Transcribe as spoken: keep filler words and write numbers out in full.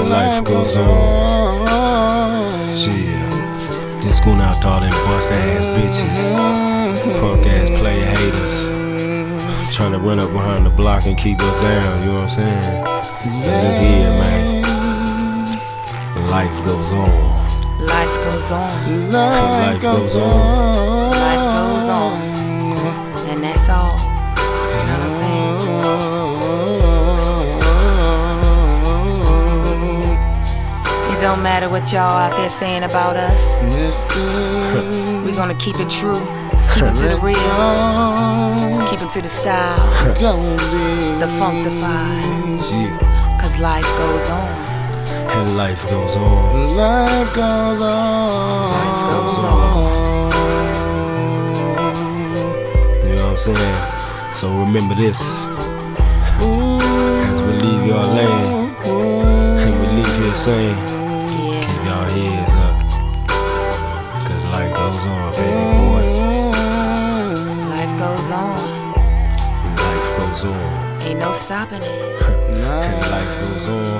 life goes on. Shit. This going out to all them bust ass bitches, punk ass player haters, trying to run up behind the block and keep us down, you know what I'm saying? But look here, man. Life goes on. Life goes on. Life goes on. Life goes on. And that's all. You know what I'm saying? It don't matter what y'all out there saying about us. We gonna keep it true. Keep it to the real. Keep it to the style. The funkified. Cause life goes on. And life goes on. Life goes on. Life goes on. You know what I'm saying? So remember this. As we leave your land, and we leave here saying, keep y'all heads up. Cause life goes on, baby boy. Life goes on. Life goes on. Ain't no stopping it. And life goes on.